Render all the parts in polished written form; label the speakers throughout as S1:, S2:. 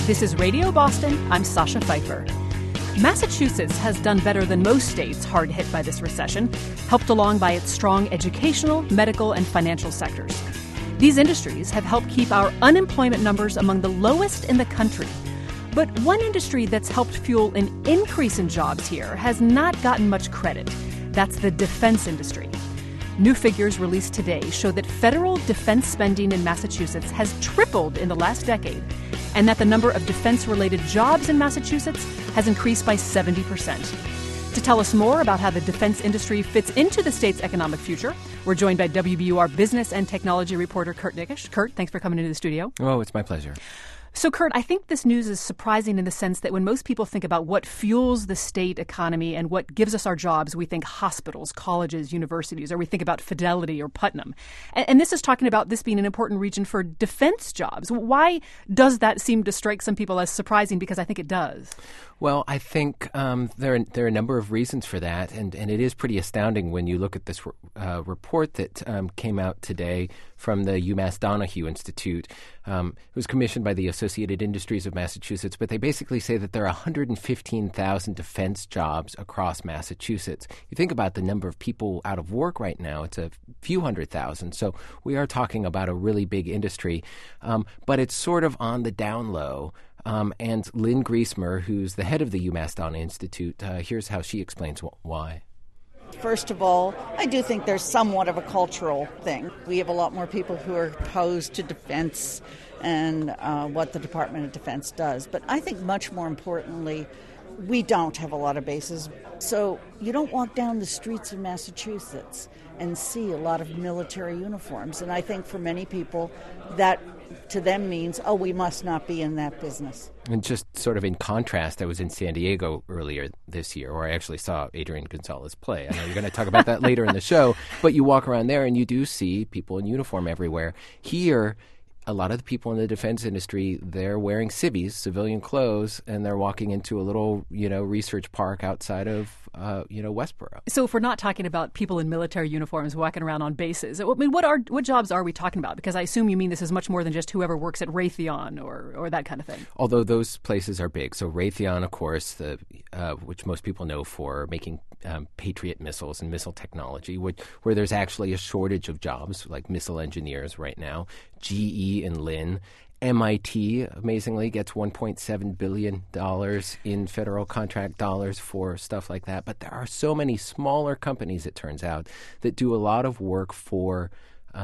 S1: This is Radio Boston. I'm Sasha Pfeiffer. Massachusetts has done better than most states hard hit by this recession, helped along by its strong educational, medical, and financial sectors. These industries have helped keep our unemployment numbers among the lowest in the country. But one industry that's helped fuel an increase in jobs here has not gotten much credit. That's the defense industry. New figures released today show that federal defense spending in Massachusetts has tripled in the last decade, and that the number of defense-related jobs in Massachusetts has increased by 70%. To tell us more about how the defense industry fits into the state's economic future, we're joined by WBUR business and technology reporter Kurt Nickish. Kurt, thanks for coming into the studio.
S2: Oh, it's my pleasure.
S1: So, Kurt, I think this news is surprising in the sense that when most people think about what fuels the state economy and what gives us our jobs, we think hospitals, colleges, universities, or we think about Fidelity or Putnam. And this is talking about this being an important region for defense jobs. Why does that seem to strike some people as surprising? Because I think it does.
S2: Well, I think there are a number of reasons for that, and it is pretty astounding when you look at this report that came out today from the UMass Donahue Institute. It was commissioned by the Associated Industries of Massachusetts, but they basically say that there are 115,000 defense jobs across Massachusetts. You think about the number of people out of work right now, it's a few 100,000. So we are talking about a really big industry, but it's sort of on the down low. And Lynn Griesemer, who's the head of the UMass Donahue Institute, here's how she explains why.
S3: First of all, I do think there's somewhat of a cultural thing. We have a lot more people who are opposed to defense and what the Department of Defense does. But I think much more importantly, we don't have a lot of bases. So you don't walk down the streets of Massachusetts and see a lot of military uniforms. And I think for many people, that to them means, oh, we must not be in that business.
S2: And just sort of in contrast, I was in San Diego earlier this year, where I actually saw Adrian Gonzalez play. I know you're going to talk about that later in the show, but you walk around there and you do see people in uniform everywhere. Here, a lot of the people in the defense industry, they're wearing civvies, civilian clothes, and they're walking into a little, research park outside of, Westboro.
S1: So if we're not talking about people in military uniforms walking around on bases, I mean, what jobs are we talking about? Because I assume you mean this is much more than just whoever works at Raytheon or that kind of thing.
S2: Although those places are big. So Raytheon, of course, which most people know for making Patriot missiles and missile technology, where there's actually a shortage of jobs, like missile engineers right now. GE and Lynn. MIT, amazingly, gets $1.7 billion in federal contract dollars for stuff like that. But there are so many smaller companies, it turns out, that do a lot of work for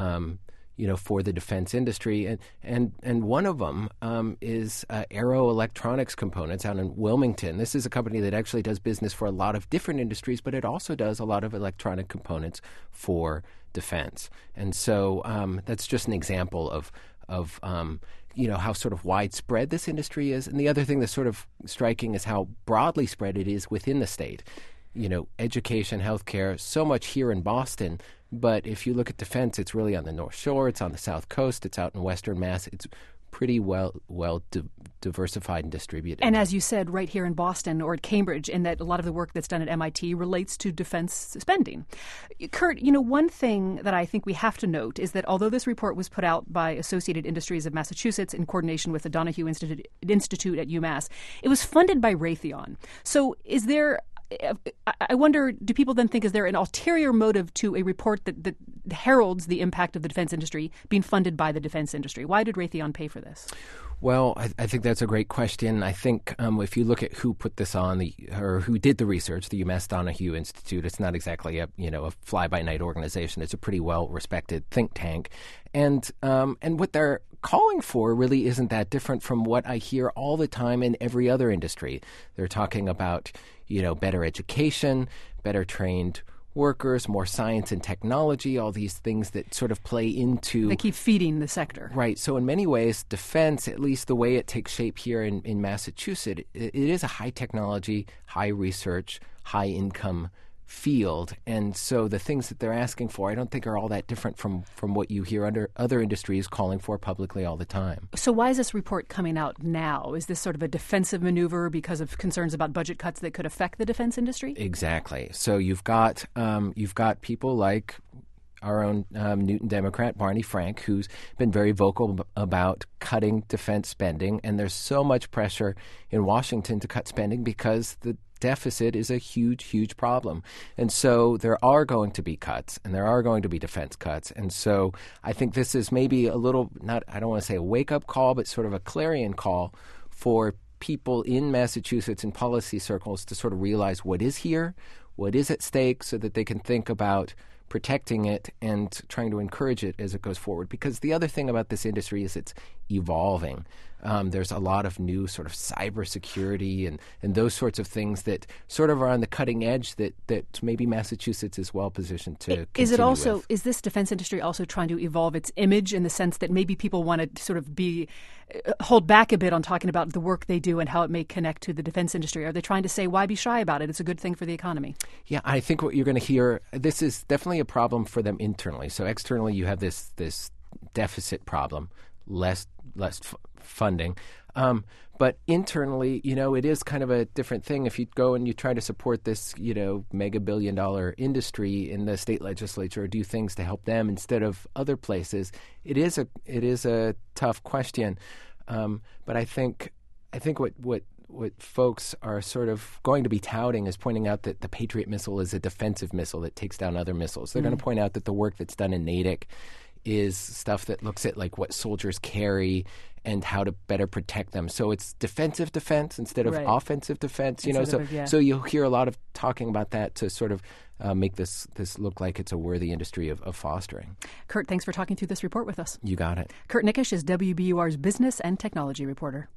S2: for the defense industry. And one of them is Aero Electronics Components out in Wilmington. This is a company that actually does business for a lot of different industries, but it also does a lot of electronic components for defense. And so that's just an example of how sort of widespread this industry is. And the other thing that's sort of striking is how broadly spread it is within the state. Education, healthcare, so much here in Boston. But if you look at defense, it's really on the North Shore, it's on the South Coast, it's out in Western Mass. It's pretty well diversified and distributed.
S1: And as you said, right here in Boston or at Cambridge, in that a lot of the work that's done at MIT relates to defense spending. Kurt, one thing that I think we have to note is that although this report was put out by Associated Industries of Massachusetts in coordination with the Donahue Institute at UMass, it was funded by Raytheon. So I wonder, do people then think, is there an ulterior motive to a report that heralds the impact of the defense industry being funded by the defense industry? Why did Raytheon pay for this?
S2: Well, I think that's a great question. I think if you look at who put this on or who did the research, the UMass Donahue Institute, it's not exactly a fly-by-night organization. It's a pretty well-respected think tank. And what they're calling for really isn't that different from what I hear all the time in every other industry. They're talking about, better education, better trained workers, more science and technology, all these things that sort of play into...
S1: They keep feeding the sector.
S2: Right. So in many ways, defense, at least the way it takes shape here in Massachusetts, it is a high technology, high research, high income field. And so the things that they're asking for, I don't think are all that different from what you hear under other industries calling for publicly all the time.
S1: So why is this report coming out now? Is this sort of a defensive maneuver because of concerns about budget cuts that could affect the defense industry?
S2: Exactly. So you've got people like our own Newton Democrat, Barney Frank, who's been very vocal about cutting defense spending. And there's so much pressure in Washington to cut spending because the deficit is a huge, huge problem. And so there are going to be cuts, and there are going to be defense cuts. And so I think this is maybe a little, I don't want to say a wake-up call, but sort of a clarion call for people in Massachusetts in policy circles to sort of realize what is here, what is at stake, so that they can think about protecting it and trying to encourage it as it goes forward. Because the other thing about this industry is it's evolving. There's a lot of new sort of cybersecurity and those sorts of things that sort of are on the cutting edge that maybe Massachusetts is well positioned to continue with.
S1: Is this defense industry also trying to evolve its image in the sense that maybe people want to sort of hold back a bit on talking about the work they do and how it may connect to the defense industry? Are they trying to say, why be shy about it? It's a good thing for the economy.
S2: Yeah, I think what you're going to hear, this is definitely a problem for them internally. So externally, you have this deficit problem, less funding. But internally, it is kind of a different thing. If you go and you try to support this, mega billion-dollar industry in the state legislature or do things to help them instead of other places, it is a tough question. But I think what folks are sort of going to be touting is pointing out that the Patriot missile is a defensive missile that takes down other missiles. They're going to point out that the work that's done in Natick is stuff that looks at like what soldiers carry and how to better protect them. So it's defensive defense instead of offensive defense. So you'll hear a lot of talking about that to sort of make this look like it's a worthy industry of fostering.
S1: Kurt, thanks for talking through this report with us.
S2: You got it.
S1: Kurt Nickisch is WBUR's business and technology reporter.